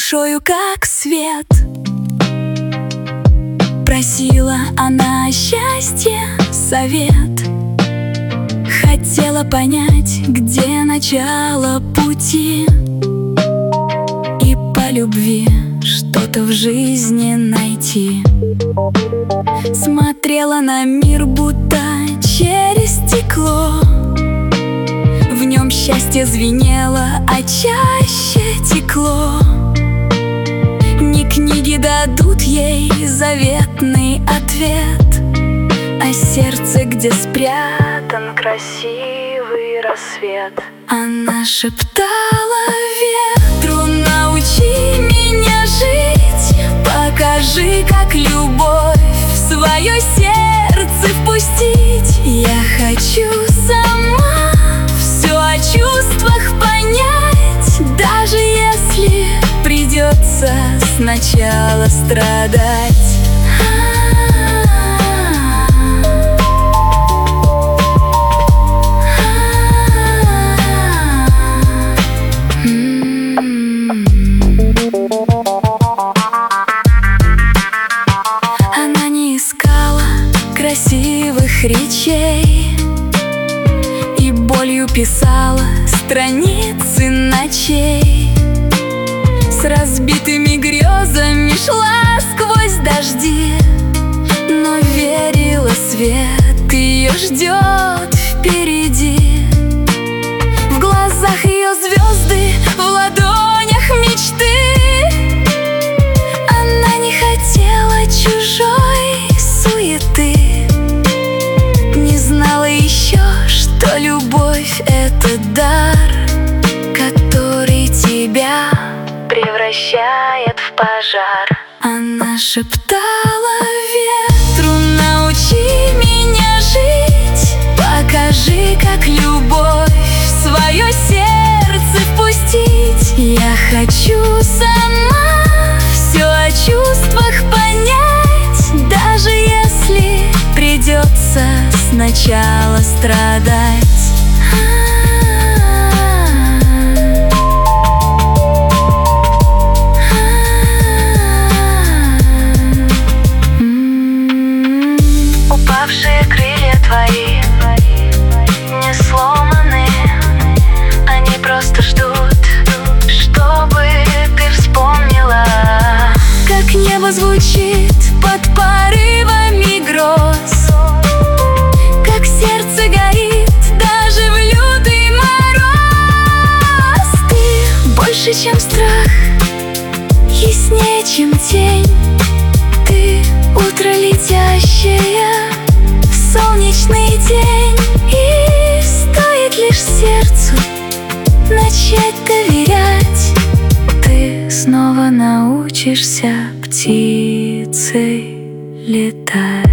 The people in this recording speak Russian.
душою как свет. Просила она счастья совет, хотела понять, где начало пути, и по любви что-то в жизни найти. Смотрела на мир будто через стекло, в нем счастье звенело, а чаще текло. Не книги дадут ей заветный ответ, а сердце, где спрятан красивый рассвет. Она шептала ветру: научи меня жить, покажи, как любовь в свое сердце впустить. Я хочу сама все о чувствах понять, даже если придется сначала страдать. Она не искала красивых речей и болью писала страницы ночей. С разбитыми грезами шла сквозь дожди, но верила, свет ее ждет впереди. В глазах ее звезды, в ладонях мечты. Она не хотела чужой суеты, не знала еще, что любовь — это дар, который тебя превращает в пожар. Она шептала ветру: научи меня жить, покажи, как любовь в свое сердце впустить. Я хочу сама все о чувствах понять, даже если придется сначала страдать. Упавшие крылья твои не сломаны, они просто ждут, чтобы ты вспомнила, как небо звучит под порывами гроз, как сердце горит даже в лютый мороз. Ты больше, чем страх, яснее, чем тень. Ты утро летящее в солнечный день, и стоит лишь сердцу начать доверять, ты снова научишься птицей летать.